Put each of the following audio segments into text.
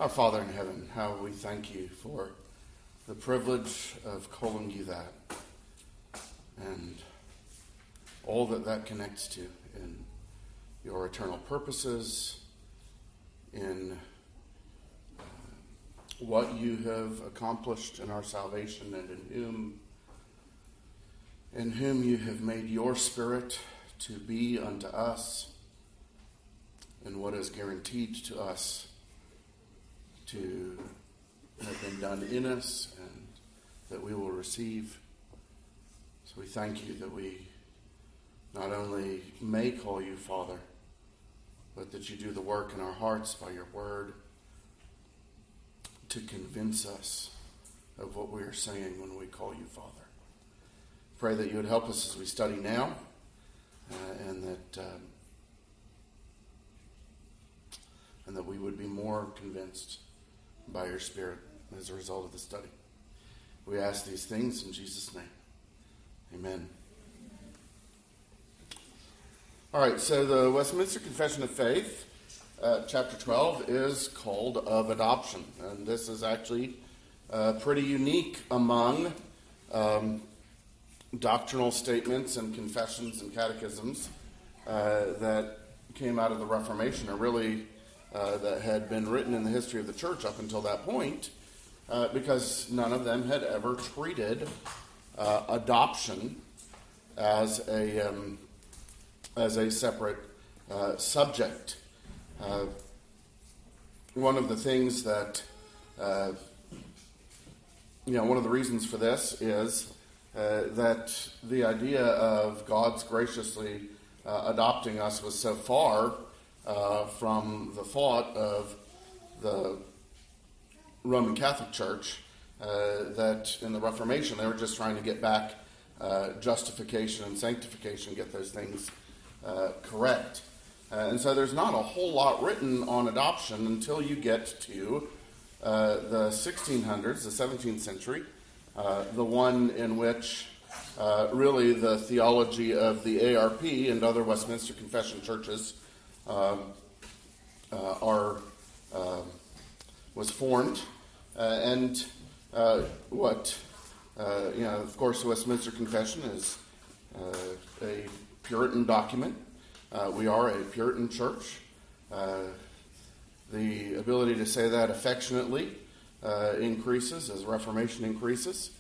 Our Father in heaven, how we thank you for the privilege of calling you that and all that connects to in your eternal purposes, in what you have accomplished in our salvation, and in whom you have made your Spirit to be unto us, and what is guaranteed to us to have been done in us and that we will receive. So we thank you that we not only may call you Father, but that you do the work in our hearts by your word to convince us of what we are saying when we call you Father. Pray that you would help us as we study now, and that we would be more convinced by your Spirit as a result of the study. We ask these things in Jesus' name. Amen. All right, so the Westminster Confession of Faith, chapter 12, is called Of Adoption. And this is actually pretty unique among doctrinal statements and confessions and catechisms that came out of the Reformation, or really that had been written in the history of the church up until that point, because none of them had ever treated adoption as a separate subject. One of the things that, one of the reasons for this is that the idea of God's graciously adopting us was so far from the thought of the Roman Catholic Church that in the Reformation they were just trying to get back justification and sanctification, get those things correct. And so there's not a whole lot written on adoption until you get to the 1600s, the 17th century, the one in which really the theology of the ARP and other Westminster Confession churches was formed, and of course, the Westminster Confession is a Puritan document. We are a Puritan church. The ability to say that affectionately increases as Reformation increases.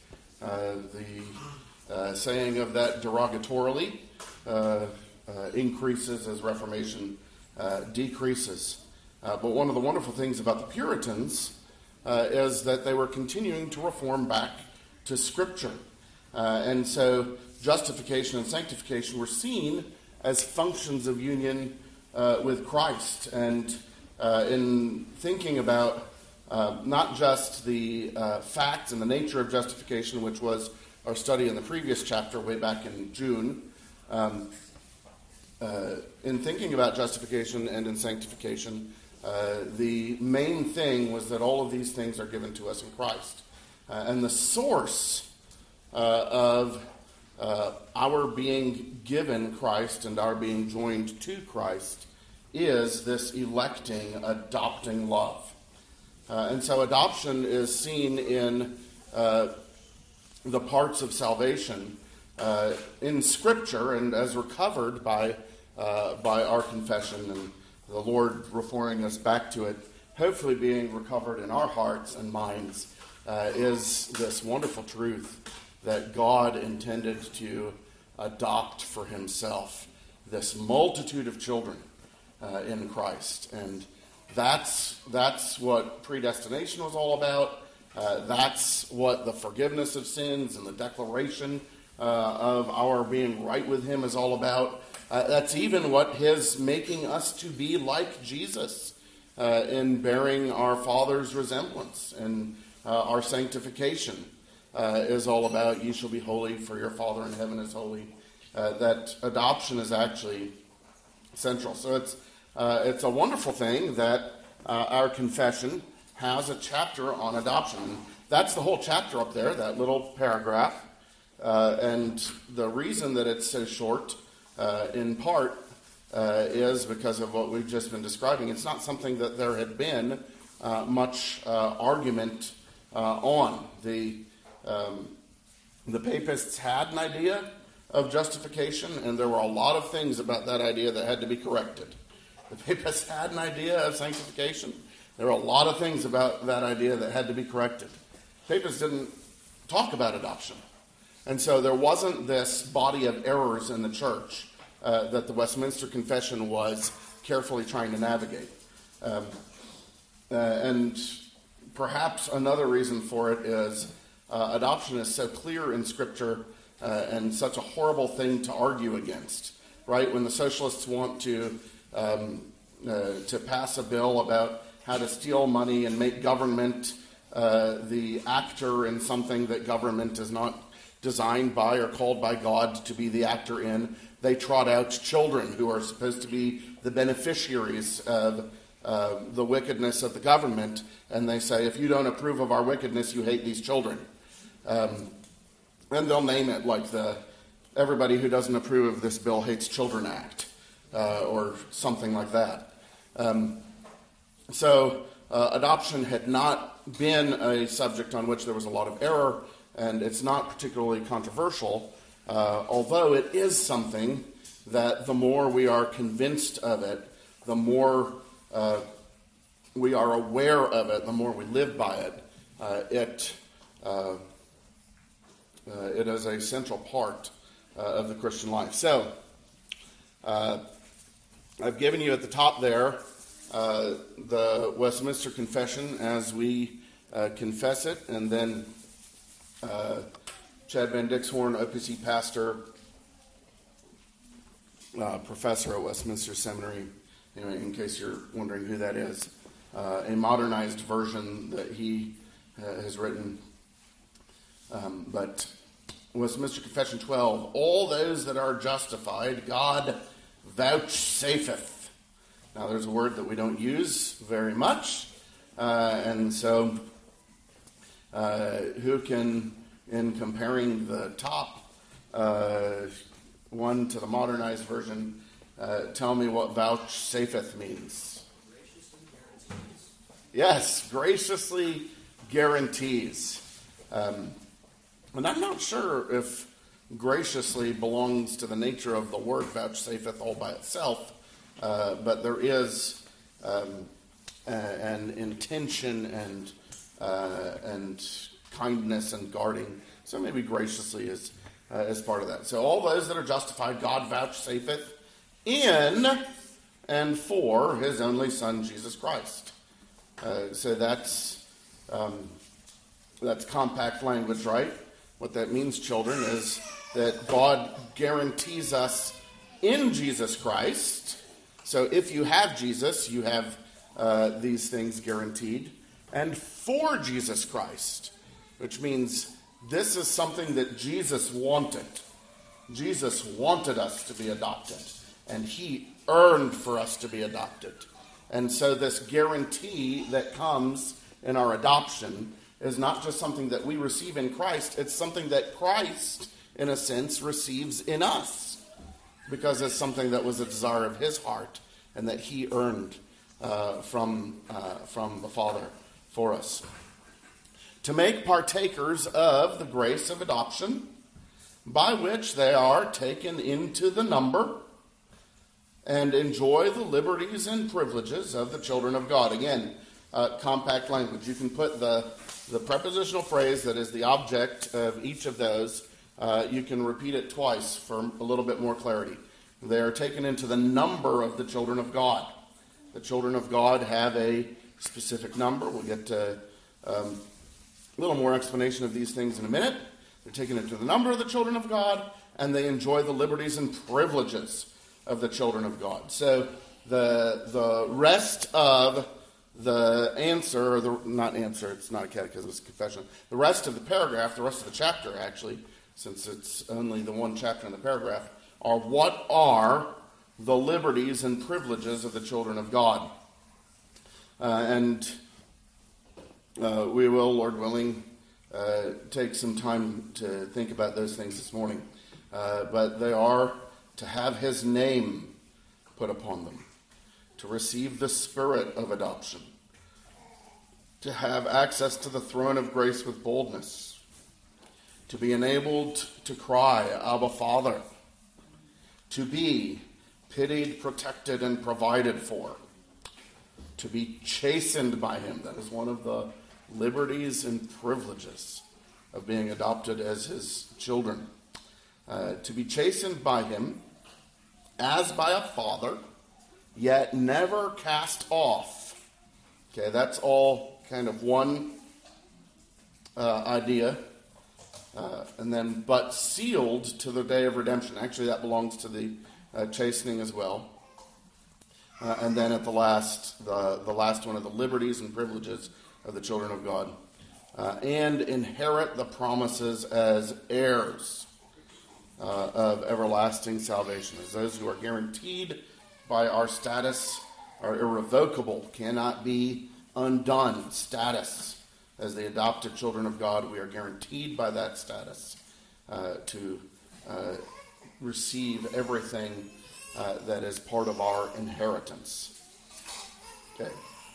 The saying of that derogatorily increases as Reformation decreases. But one of the wonderful things about the Puritans is that they were continuing to reform back to Scripture. And so justification and sanctification were seen as functions of union with Christ. And in thinking about not just the facts and the nature of justification, which was our study in the previous chapter way back in June, in thinking about justification and in sanctification, the main thing was that all of these things are given to us in Christ. And the source of our being given Christ and our being joined to Christ is this electing, adopting love. And so adoption is seen in the parts of salvation in Scripture, and as recovered by our confession and the Lord referring us back to it, hopefully being recovered in our hearts and minds, is this wonderful truth that God intended to adopt for himself this multitude of children in Christ. And that's what predestination was all about. That's what the forgiveness of sins and the declaration of our being right with him is all about. That's even what his making us to be like Jesus in bearing our Father's resemblance, and our sanctification is all about. You shall be holy, for your Father in heaven is holy. That adoption is actually central. So it's a wonderful thing that our confession has a chapter on adoption. That's the whole chapter up there, that little paragraph. And the reason that it's so short, in part, is because of what we've just been describing. It's not something that there had been much argument on. The papists had an idea of justification, and there were a lot of things about that idea that had to be corrected. The papists had an idea of sanctification. There were a lot of things about that idea that had to be corrected. Papists didn't talk about adoption. And so there wasn't this body of errors in the church that the Westminster Confession was carefully trying to navigate. And perhaps another reason for it is adoption is so clear in Scripture and such a horrible thing to argue against, right? When the socialists want to pass a bill about how to steal money and make government the actor in something that government is not designed by or called by God to be the actor in, they trot out children who are supposed to be the beneficiaries of the wickedness of the government, and they say, if you don't approve of our wickedness, you hate these children. And they'll name it like the Everybody Who Doesn't Approve of This Bill Hates Children Act, or something like that. So adoption had not been a subject on which there was a lot of error, and it's not particularly controversial, although it is something that the more we are convinced of it, the more we are aware of it, the more we live by it, it is a central part of the Christian life. So, I've given you at the top there the Westminster Confession as we confess it, and then Chad Van Dixhorn, OPC pastor, professor at Westminster Seminary, anyway, in case you're wondering who that is, a modernized version that he has written. But Westminster Confession 12, all those that are justified, God vouchsafeth. Now, there's a word that we don't use very much, and so who can, in comparing the top one to the modernized version, tell me what vouchsafeth means? Yes, graciously guarantees. And I'm not sure if graciously belongs to the nature of the word vouchsafeth all by itself, but there is an intention and kindness and guarding. So maybe graciously is part of that. So all those that are justified, God vouchsafeth in and for his only Son, Jesus Christ. So that's compact language, right? What that means, children, is that God guarantees us in Jesus Christ. So if you have Jesus, you have these things guaranteed. And for Jesus Christ, which means this is something that Jesus wanted. Jesus wanted us to be adopted, and he earned for us to be adopted. And so this guarantee that comes in our adoption is not just something that we receive in Christ, it's something that Christ, in a sense, receives in us, because it's something that was a desire of his heart and that he earned from the Father for us. To make partakers of the grace of adoption, by which they are taken into the number and enjoy the liberties and privileges of the children of God. Again, compact language. You can put the prepositional phrase that is the object of each of those. You can repeat it twice for a little bit more clarity. They are taken into the number of the children of God. The children of God have a specific number. We'll get to a little more explanation of these things in a minute. They're taken into the number of the children of God, and they enjoy the liberties and privileges of the children of God. So the rest of the answer, or not answer, it's not a catechism, it's a confession. The rest of the paragraph, the rest of the chapter actually, since it's only the one chapter in the paragraph, are what are the liberties and privileges of the children of God. And we will, Lord willing, take some time to think about those things this morning. But they are to have his name put upon them, to receive the spirit of adoption, to have access to the throne of grace with boldness, to be enabled to cry, Abba, Father, to be pitied, protected, and provided for, to be chastened by him. That is one of the liberties and privileges of being adopted as his children. To be chastened by him as by a father, yet never cast off. Okay, that's all kind of one idea. And then, but sealed to the day of redemption. Actually, that belongs to the chastening as well. And then at the last one of the liberties and privileges of the children of God. And inherit the promises as heirs of everlasting salvation. As those who are guaranteed by our status, our irrevocable, cannot be undone status. As the adopted children of God, we are guaranteed by that status to receive everything that is part of our inheritance. Okay.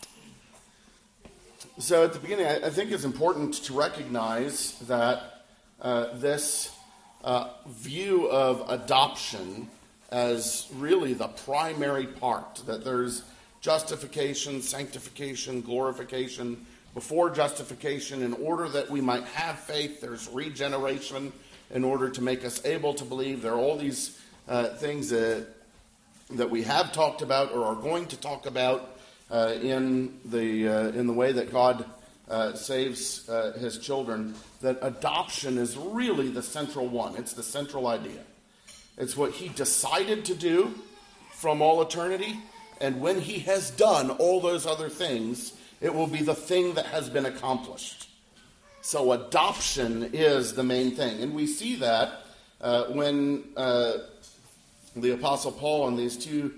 So at the beginning, I think it's important to recognize that this view of adoption as really the primary part, that there's justification, sanctification, glorification. Before justification, in order that we might have faith, there's regeneration in order to make us able to believe. There are all these things that we have talked about or are going to talk about in the way that God saves his children. That adoption is really the central one. It's the central idea. It's what he decided to do from all eternity, and when he has done all those other things, it will be the thing that has been accomplished. So adoption is the main thing. And we see that when the Apostle Paul in these two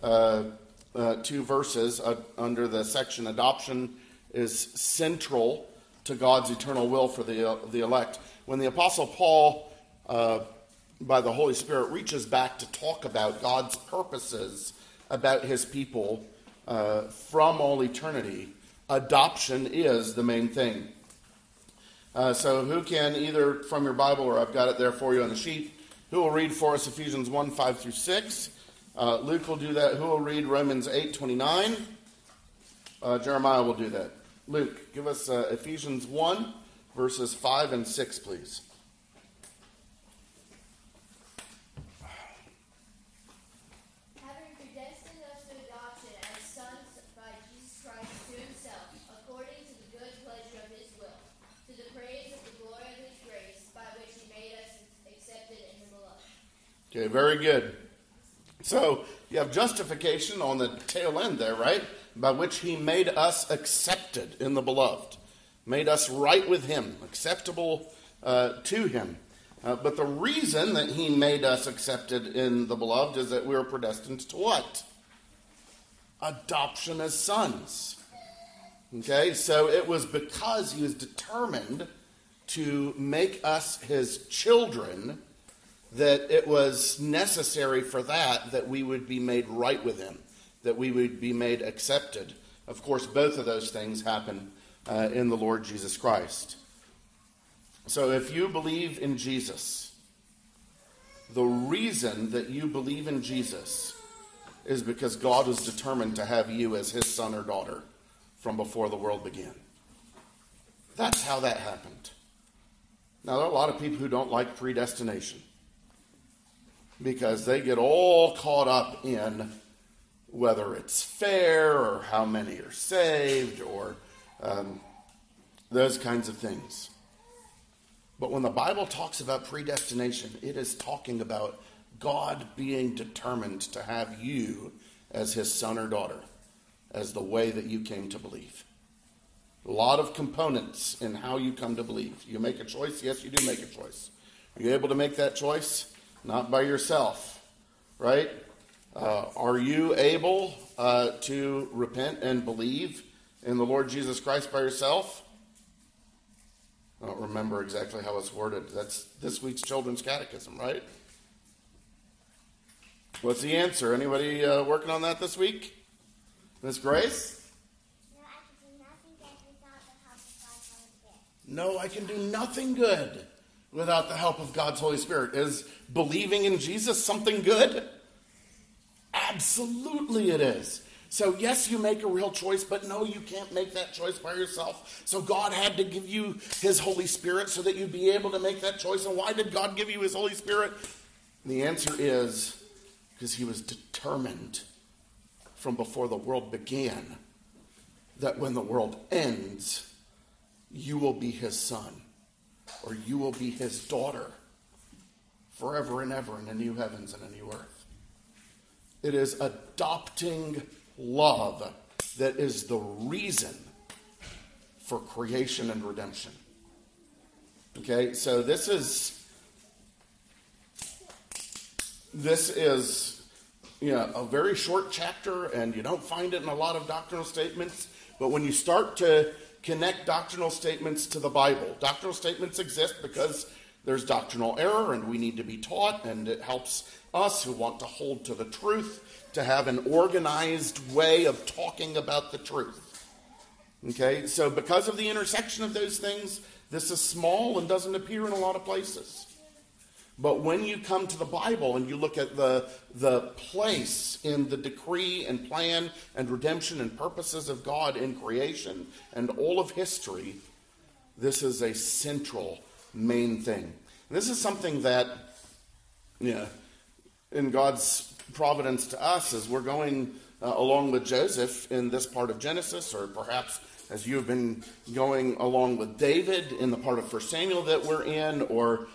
verses under the section adoption is central to God's eternal will for the elect. When the Apostle Paul, by the Holy Spirit, reaches back to talk about God's purposes about his people from all eternity, adoption is the main thing. So who can, either from your Bible or I've got it there for you on the sheet, who will read for us Ephesians 1, 5 through 6? Luke will do that. Who will read Romans 8, 29? Jeremiah will do that. Luke, give us Ephesians 1, verses 5 and 6, please. Okay, very good. So you have justification on the tail end there, right? By which he made us accepted in the beloved. Made us right with him, acceptable to him. But the reason that he made us accepted in the beloved is that we are predestined to what? Adoption as sons. Okay, so it was because he was determined to make us his children that it was necessary for that we would be made right with him, that we would be made accepted. Of course, both of those things happen in the Lord Jesus Christ. So if you believe in Jesus, the reason that you believe in Jesus is because God was determined to have you as his son or daughter from before the world began. That's how that happened. Now, there are a lot of people who don't like predestination, because they get all caught up in whether it's fair or how many are saved or those kinds of things. But when the Bible talks about predestination, it is talking about God being determined to have you as his son or daughter, as the way that you came to believe. A lot of components in how you come to believe. You make a choice? Yes, you do make a choice. Are you able to make that choice? Not by yourself, right? Are you able to repent and believe in the Lord Jesus Christ by yourself? I don't remember exactly how it's worded. That's this week's Children's Catechism, right? What's the answer? Anybody working on that this week? Miss Grace? No, I can do nothing that without No, I can do nothing good without the help of God's Holy Spirit. Is believing in Jesus something good? Absolutely it is. So yes, you make a real choice, but no, you can't make that choice by yourself. So God had to give you his Holy Spirit so that you'd be able to make that choice. And why did God give you his Holy Spirit? And the answer is because he was determined from before the world began that when the world ends, you will be his son or you will be his daughter forever and ever in a new heavens and a new earth. It is adopting love that is the reason for creation and redemption. Okay, so this is a very short chapter, and you don't find it in a lot of doctrinal statements. But when you start to connect doctrinal statements to the Bible, doctrinal statements exist because there's doctrinal error, and we need to be taught, and it helps us who want to hold to the truth to have an organized way of talking about the truth. Okay, so because of the intersection of those things, this is small and doesn't appear in a lot of places. But when you come to the Bible and you look at the place in the decree and plan and redemption and purposes of God in creation and all of history, this is a central main thing. And this is something that, in God's providence to us, as we're going along with Joseph in this part of Genesis, or perhaps as you've been going along with David in the part of 1 Samuel that we're in, or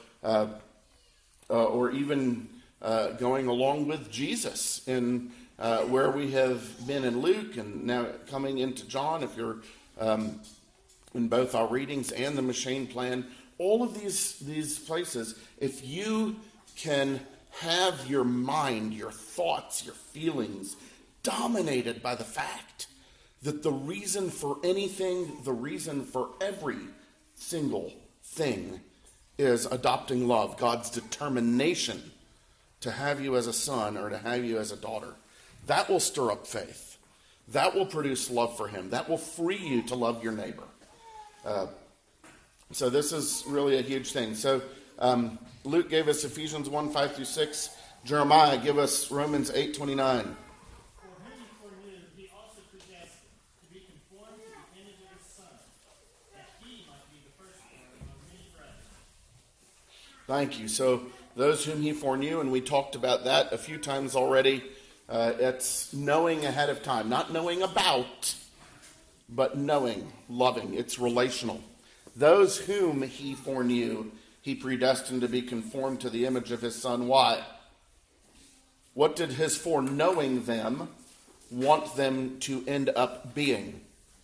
even going along with Jesus in where we have been in Luke, and now coming into John, if you're in both our readings and the Machine Plan, all of these places, if you can have your mind, your thoughts, your feelings dominated by the fact that the reason for anything, the reason for every single thing is adopting love, God's determination to have you as a son or to have you as a daughter, that will stir up faith. That will produce love for him. That will free you to love your neighbor. So this is really a huge thing. So Luke gave us Ephesians 1, 5 through 6. Jeremiah gave us Romans 8, 29. Thank you. So those whom he foreknew, and we talked about that a few times already, it's knowing ahead of time. Not knowing about, but knowing, loving. It's relational. Those whom he foreknew, he predestined to be conformed to the image of his son. Why? What did his foreknowing them want them to end up being?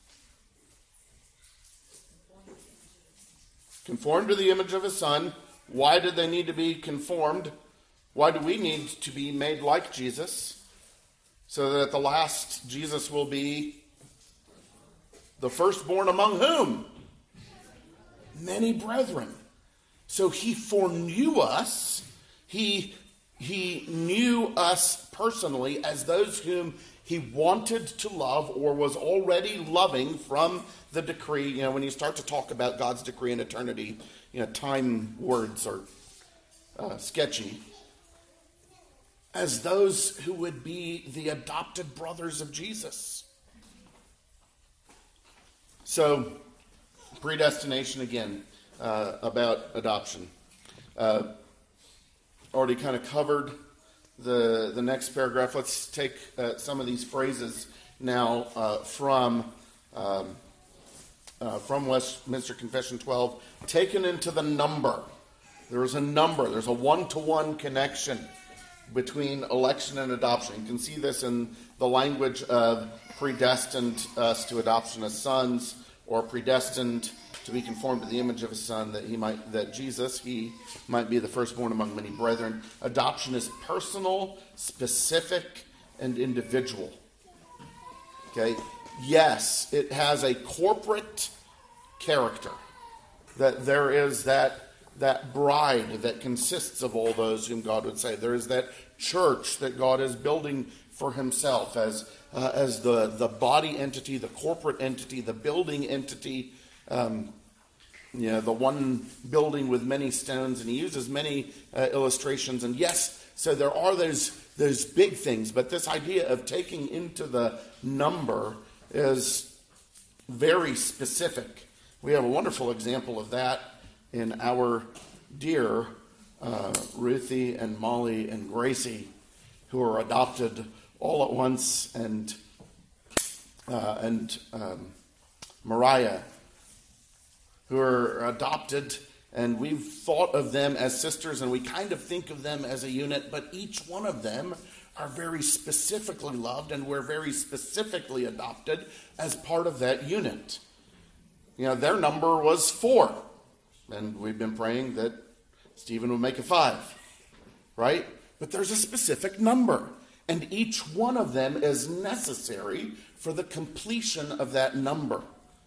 Conformed to the image of his son. Why did they need to be conformed? Why do we need to be made like Jesus? So that at the last, Jesus will be the firstborn among whom? Many brethren. So he foreknew us. He knew us personally as those whom he wanted to love or was already loving from the decree. When you start to talk about God's decree in eternity, time words are sketchy. As those who would be the adopted brothers of Jesus. So, predestination again, about adoption. Already kind of covered the next paragraph. Let's take some of these phrases now from Westminster Confession 12, taken into the number. There is a number. There's a one-to-one connection between election and adoption. You can see this in the language of predestined us to adoption as sons, or predestined to be conformed to the image of his son, that Jesus might be the firstborn among many brethren. Adoption is personal, specific, and individual. Okay? Yes, it has a corporate character. That there is that bride that consists of all those whom God would say. There is that church that God is building for himself as the body entity, the corporate entity, the building entity. the one building with many stones, and he uses many illustrations. And yes, so there are those big things, but this idea of taking into the number is very specific. We have a wonderful example of that in our dear Ruthie and Molly and Gracie, who are adopted all at once, and Mariah, who are adopted, and we've thought of them as sisters, and we kind of think of them as a unit, but each one of them are very specifically loved, and we're very specifically adopted as part of that unit. Their number was 4, and we've been praying that Stephen would make it 5, right? But there's a specific number, and each one of them is necessary for the completion of that number.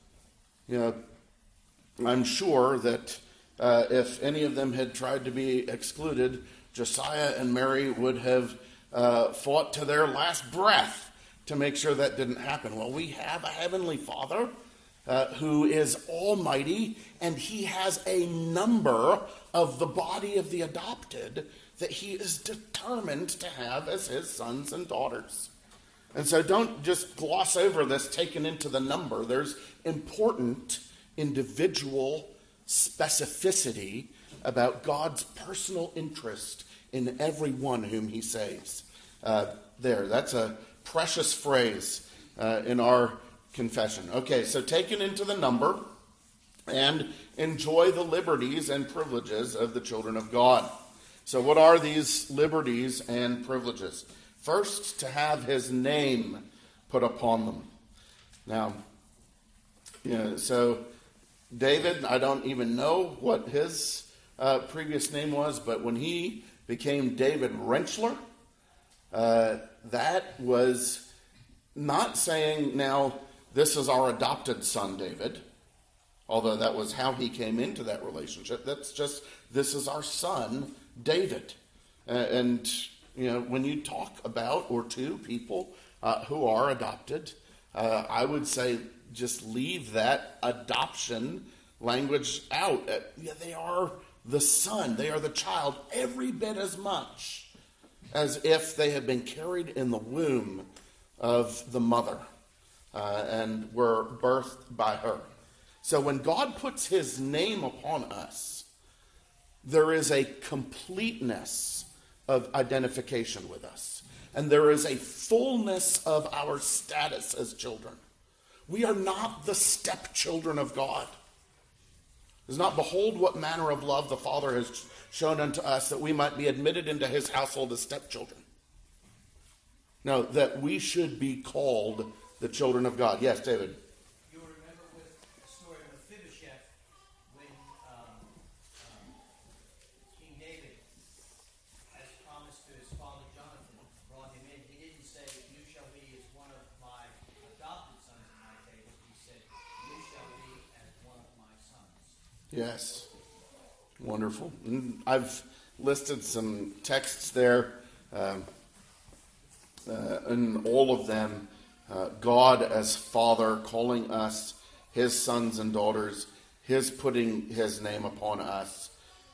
I'm sure that if any of them had tried to be excluded, Josiah and Mary would have fought to their last breath to make sure that didn't happen. Well, we have a Heavenly Father who is almighty, and he has a number of the body of the adopted that he is determined to have as his sons and daughters. And so don't just gloss over this taken into the number. There's important individual specificity about God's personal interest in every one whom he saves. That's a precious phrase in our confession. Okay, so taken into the number and enjoy the liberties and privileges of the children of God. So what are these liberties and privileges? First, to have his name put upon them. Now, so David, I don't even know what his previous name was, but when he became David Rentschler, that was not saying, now, this is our adopted son, David, although that was how he came into that relationship. That's just, this is our son, David. And when you talk about or to people who are adopted, I would say just leave that adoption language out. They are the son, they are the child, every bit as much as if they had been carried in the womb of the mother and were birthed by her. So when God puts his name upon us, there is a completeness of identification with us. And there is a fullness of our status as children. We are not the stepchildren of God. It is not, behold what manner of love the Father has shown unto us, that we might be admitted into his household as stepchildren. No, that we should be called the children of God. Yes, David. You remember with the story of Mephibosheth, when King David, as promised to his father Jonathan, brought him in. He didn't say, you shall be as one of my adopted sons at my table. He said, you shall be as one of my sons. Yes. Wonderful. And I've listed some texts there. In all of them, God as Father calling us his sons and daughters, his putting his name upon us.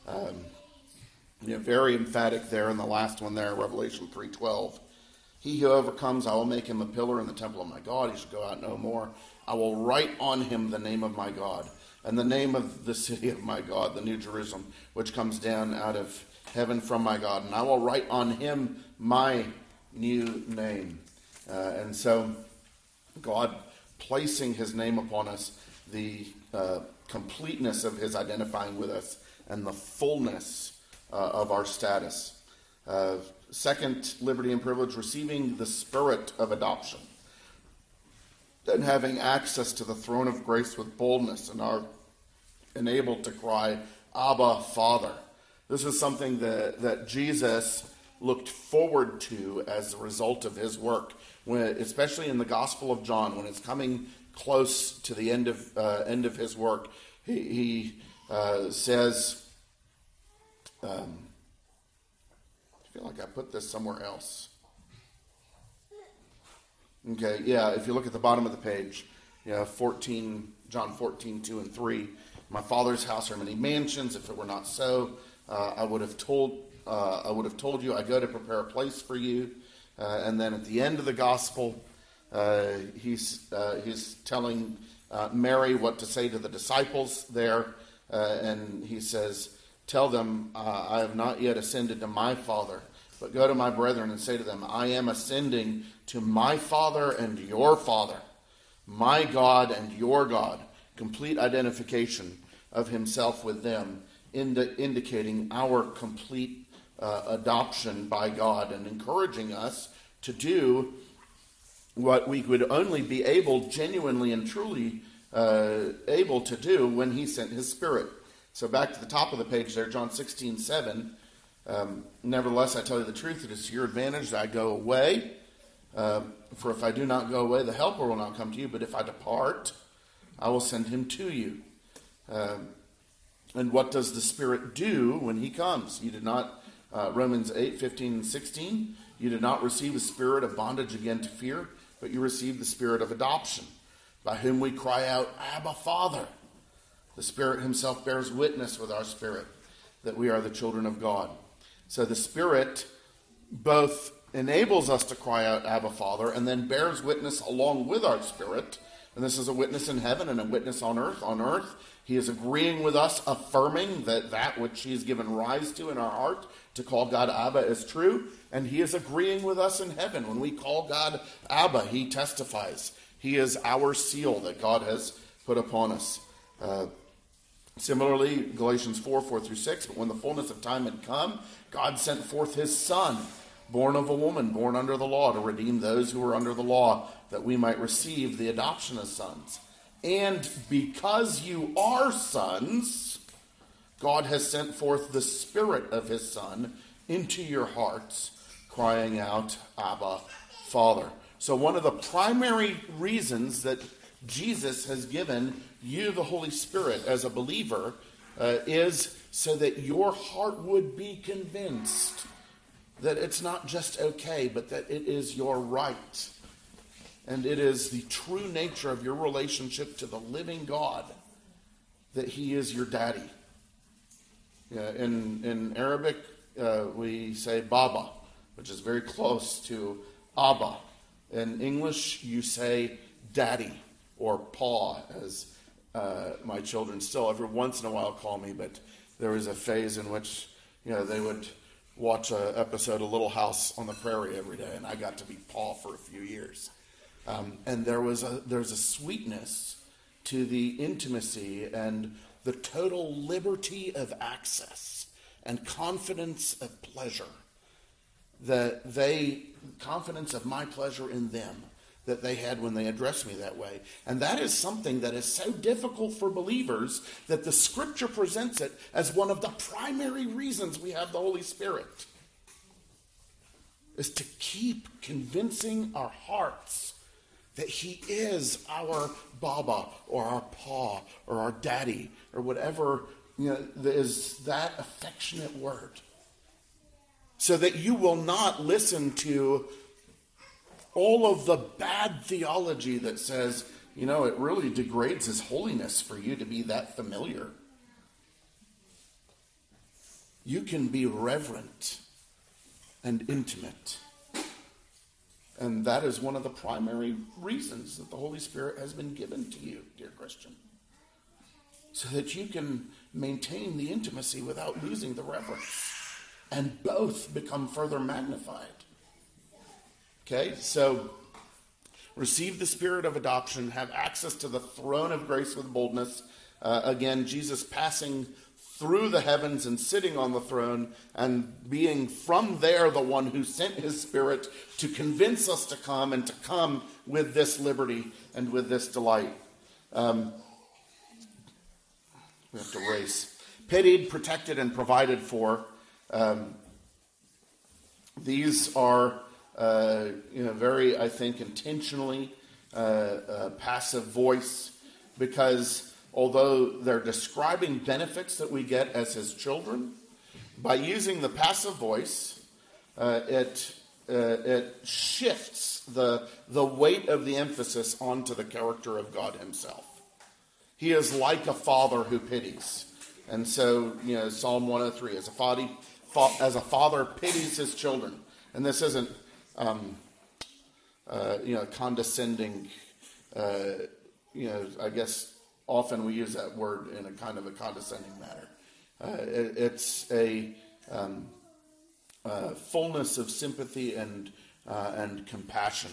Very emphatic there in the last one there, Revelation 3:12. He who overcomes, I will make him a pillar in the temple of my God. He shall go out no more. I will write on him the name of my God, and the name of the city of my God, the New Jerusalem, which comes down out of heaven from my God. And I will write on him my new name. And so God placing his name upon us, the completeness of his identifying with us, and the fullness of our status. Second liberty and privilege, receiving the spirit of adoption, and having access to the throne of grace with boldness, and are enabled to cry, Abba, Father. This is something that Jesus looked forward to as a result of his work, especially in the Gospel of John, when it's coming close to the end of his work. He says, I feel like I put this somewhere else. Okay, yeah, if you look at the bottom of the page, John 14, 2 and 3, my Father's house are many mansions. If it were not so, I would have told you. I go to prepare a place for you. And then at the end of the gospel, he's telling Mary what to say to the disciples there, and he says, "Tell them I have not yet ascended to my Father, but go to my brethren and say to them, I am ascending to my Father and your Father, my God and your God." Complete identification of himself with them, indicating our complete adoption by God and encouraging us to do what we would only be able, genuinely and truly able to do when he sent his Spirit. So back to the top of the page there, John 16:7. Nevertheless, I tell you the truth, it is to your advantage that I go away. For if I do not go away, the Helper will not come to you. But if I depart, I will send him to you. And what does the Spirit do when he comes? You did not, Romans 8:15 and 16, you did not receive a spirit of bondage again to fear, but you received the Spirit of adoption, by whom we cry out, Abba, Father. The Spirit himself bears witness with our spirit that we are the children of God. So the Spirit both enables us to cry out, Abba, Father, and then bears witness along with our spirit. And this is a witness in heaven and a witness on earth. On earth, he is agreeing with us, affirming that which he has given rise to in our heart, to call God Abba, is true. And he is agreeing with us in heaven. When we call God Abba, he testifies. He is our seal that God has put upon us. Similarly, Galatians 4:4-6, but when the fullness of time had come, God sent forth his Son, born of a woman, born under the law, to redeem those who were under the law, that we might receive the adoption as sons. And because you are sons, God has sent forth the Spirit of his Son into your hearts, crying out, Abba, Father. So one of the primary reasons that Jesus has given you the Holy Spirit as a believer is so that your heart would be convinced that it's not just okay, but that it is your right. And it is the true nature of your relationship to the living God, that he is your daddy. In Arabic, we say Baba, which is very close to Abba. In English, you say daddy or pa, as my children still every once in a while call me. But there was a phase in which they would watch an episode of Little House on the Prairie every day, and I got to be pa for a few years. And there's a sweetness to the intimacy and the total liberty of access and confidence of pleasure, confidence of my pleasure in them, that they had when they addressed me that way. And that is something that is so difficult for believers that the Scripture presents it as one of the primary reasons we have the Holy Spirit, is to keep convincing our hearts that he is our Baba or our Pa or our Daddy or whatever is that affectionate word. So that you will not listen to all of the bad theology that says, it really degrades his holiness for you to be that familiar. You can be reverent and intimate. And that is one of the primary reasons that the Holy Spirit has been given to you, dear Christian. So that you can maintain the intimacy without losing the reverence. And both become further magnified. Okay, so receive the Spirit of adoption, have access to the throne of grace with boldness. Again, Jesus passing through the heavens and sitting on the throne and being from there the one who sent his Spirit to convince us to come and to come with this liberty and with this delight. We have to race. Pitied, protected, and provided for. These are very, I think, intentionally passive voice, because although they're describing benefits that we get as his children, by using the passive voice, it shifts the weight of the emphasis onto the character of God himself. He is like a father who pities. And so, Psalm 103, as a father pities his children. And this isn't, condescending. I guess often we use that word in a kind of a condescending manner. It's a fullness of sympathy and compassion,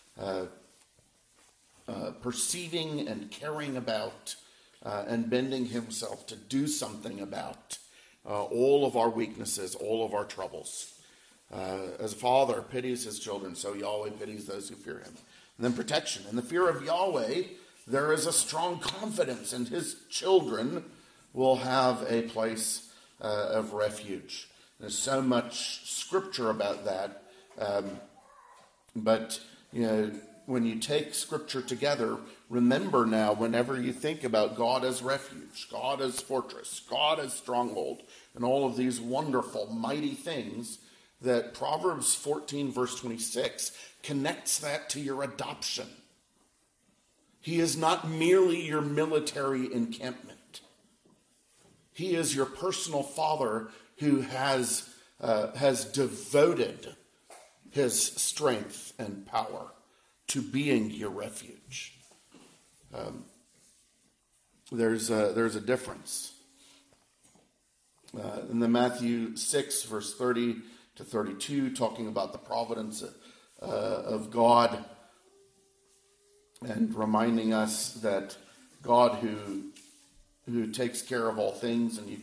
perceiving and caring about and bending himself to do something about all of our weaknesses, all of our troubles. As a father pities his children, so Yahweh pities those who fear him. And then protection. In the fear of Yahweh, there is a strong confidence, and his children will have a place of refuge. There's so much scripture about that. But when you take scripture together, remember now, whenever you think about God as refuge, God as fortress, God as stronghold, and all of these wonderful, mighty things, that Proverbs 14, verse 26, connects that to your adoption. He is not merely your military encampment. He is your personal father who has devoted his strength and power to being your refuge. There's a difference. In the Matthew 6, verse 30 to 32, talking about the providence of God, and reminding us that God who takes care of all things, and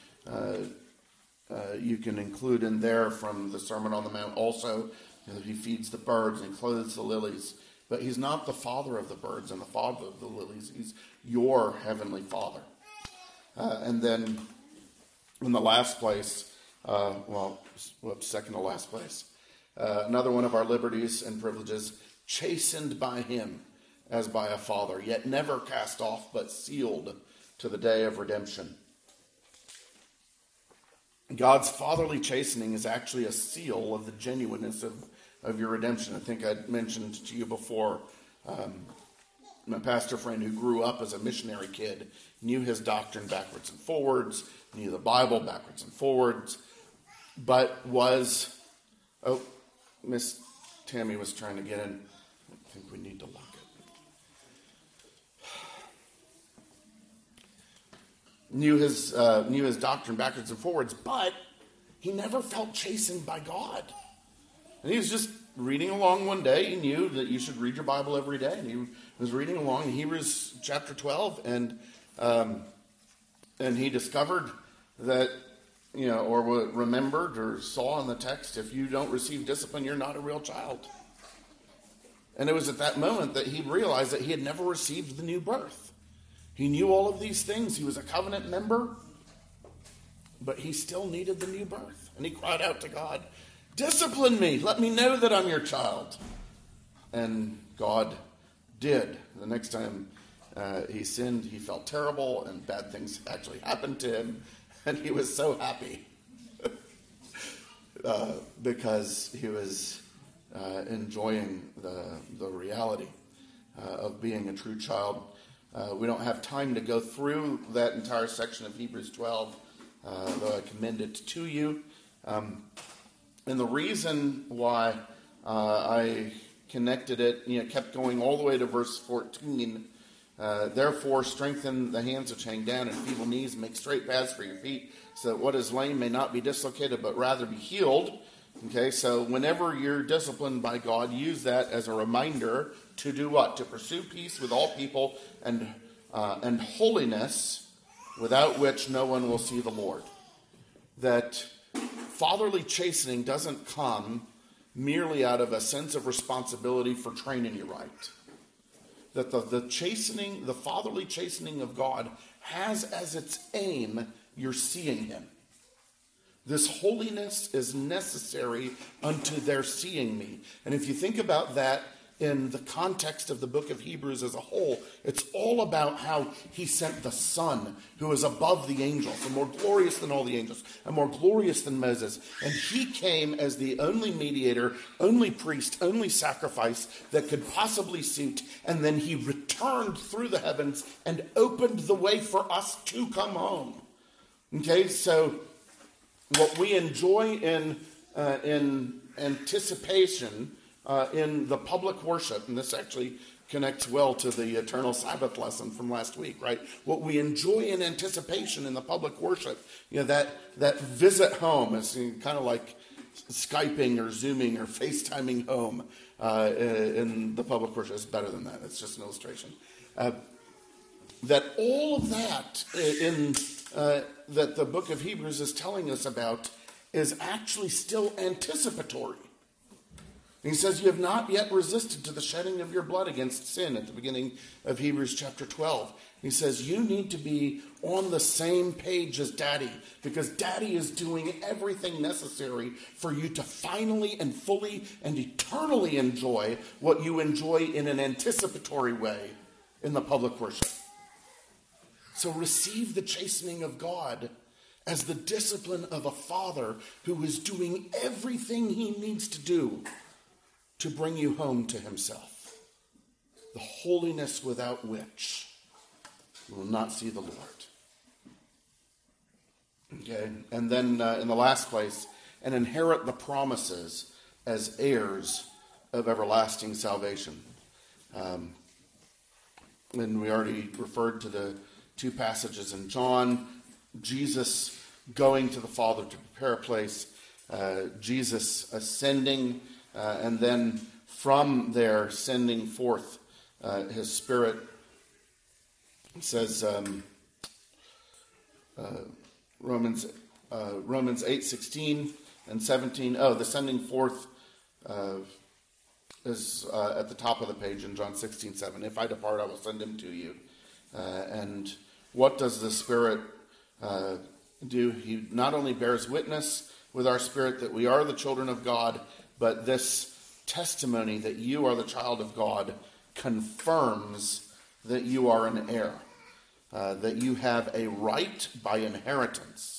you can include in there from the Sermon on the Mount also, he feeds the birds and clothes the lilies. But he's not the father of the birds and the father of the lilies. He's your heavenly Father. And then in the last place, second to last place, another one of our liberties and privileges, chastened by him as by a father, yet never cast off, but sealed to the day of redemption. God's fatherly chastening is actually a seal of the genuineness of your redemption. I think I mentioned to you before, my pastor friend who grew up as a missionary kid knew his doctrine backwards and forwards, knew the Bible backwards and forwards, but Miss Tammy was trying to get in. I think we need to lock it. Knew his doctrine backwards and forwards, but he never felt chastened by God. And he was just reading along one day. He knew that you should read your Bible every day, and he was reading along in Hebrews chapter 12, and he discovered that, or remembered or saw in the text, if you don't receive discipline, you're not a real child. And it was at that moment that he realized that he had never received the new birth. He knew all of these things. He was a covenant member, but he still needed the new birth. And he cried out to God, "Discipline me. Let me know that I'm your child." And God did. The next time he sinned, he felt terrible, and bad things actually happened to him. And he was so happy because he was enjoying the reality of being a true child. We don't have time to go through that entire section of Hebrews 12, though I commend it to you. And the reason why I connected it, kept going all the way to verse 14. Therefore, strengthen the hands which hang down and feeble knees, make straight paths for your feet, so that what is lame may not be dislocated, but rather be healed. Okay, so whenever you're disciplined by God, use that as a reminder to do what? To pursue peace with all people and holiness, without which no one will see the Lord. That fatherly chastening doesn't come merely out of a sense of responsibility for training you right. That the fatherly chastening of God has as its aim you're seeing him. This holiness is necessary unto their seeing me. And if you think about that, in the context of the book of Hebrews as a whole, it's all about how he sent the Son, who is above the angels, and more glorious than all the angels, and more glorious than Moses. And he came as the only mediator, only priest, only sacrifice that could possibly suit. And then he returned through the heavens and opened the way for us to come home. Okay, so what we enjoy in anticipation in the public worship, and this actually connects well to the eternal Sabbath lesson from last week, right? What we enjoy in anticipation in the public worship, that visit home is kind of like Skyping or Zooming or FaceTiming home in the public worship. It's better than that. It's just an illustration. That all of that that the book of Hebrews is telling us about is actually still anticipatory. And he says, you have not yet resisted to the shedding of your blood against sin at the beginning of Hebrews chapter 12. He says, you need to be on the same page as Daddy, because Daddy is doing everything necessary for you to finally and fully and eternally enjoy what you enjoy in an anticipatory way in the public worship. So receive the chastening of God as the discipline of a father who is doing everything he needs to do to bring you home to himself. The holiness without which you will not see the Lord. Okay, and then in the last place, and inherit the promises as heirs of everlasting salvation. And we already referred to the two passages in John, Jesus going to the Father to prepare a place, Jesus ascending, and then from there sending forth his Spirit. It says Romans 8:16 and 17. Oh, the sending forth is at the top of the page in John 16:7. If I depart, I will send him to you. And what does the Spirit do? He not only bears witness with our spirit that we are the children of God, but this testimony that you are the child of God confirms that you are an heir, that you have a right by inheritance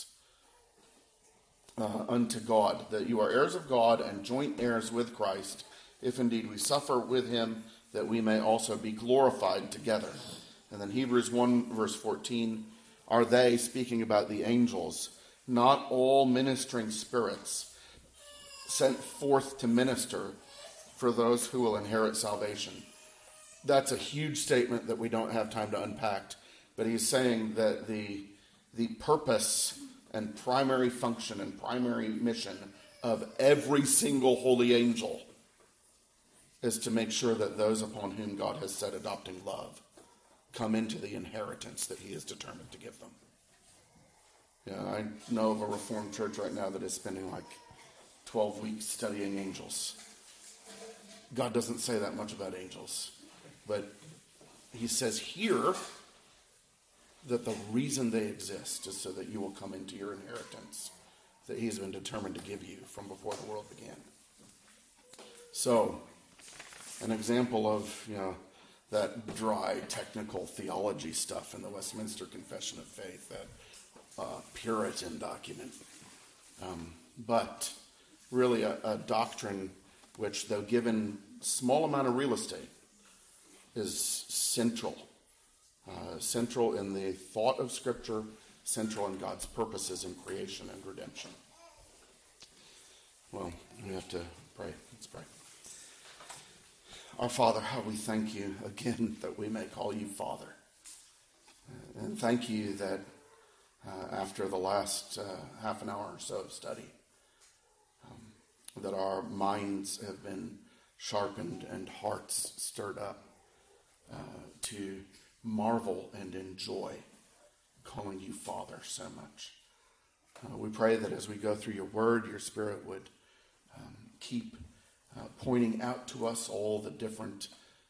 unto God, that you are heirs of God and joint heirs with Christ, if indeed we suffer with him, that we may also be glorified together. And then Hebrews 1 verse 14, are they, speaking about the angels, not all ministering spirits sent forth to minister for those who will inherit salvation? That's a huge statement that we don't have time to unpack, but he's saying that the purpose and primary function and primary mission of every single holy angel is to make sure that those upon whom God has set adopting love come into the inheritance that he is determined to give them. Yeah, I know of a Reformed church right now that is spending like 12 weeks studying angels. God doesn't say that much about angels, but he says here that the reason they exist is so that you will come into your inheritance that he's been determined to give you from before the world began. So, an example of, that dry technical theology stuff in the Westminster Confession of Faith, that Puritan document. But really a doctrine which, though given small amount of real estate, is central. Central in the thought of Scripture, central in God's purposes in creation and redemption. Well, we have to pray. Let's pray. Our Father, how we thank you again that we may call you Father. And thank you that after the last half an hour or so of study, that our minds have been sharpened and hearts stirred up to marvel and enjoy calling you Father so much. We pray that as we go through your word, your Spirit would keep pointing out to us all the different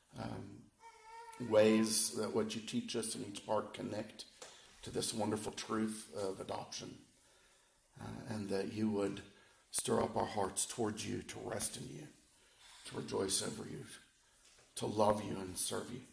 ways that what you teach us in each part connect to this wonderful truth of adoption, and that you would stir up our hearts towards you, to rest in you, to rejoice over you, to love you and serve you.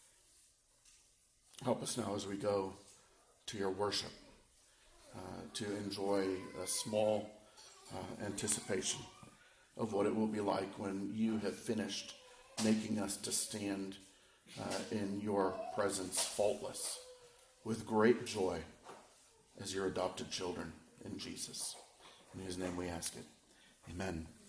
Help us now as we go to your worship to enjoy a small anticipation of what it will be like when you have finished making us to stand in your presence faultless with great joy as your adopted children in Jesus. In his name we ask it. Amen.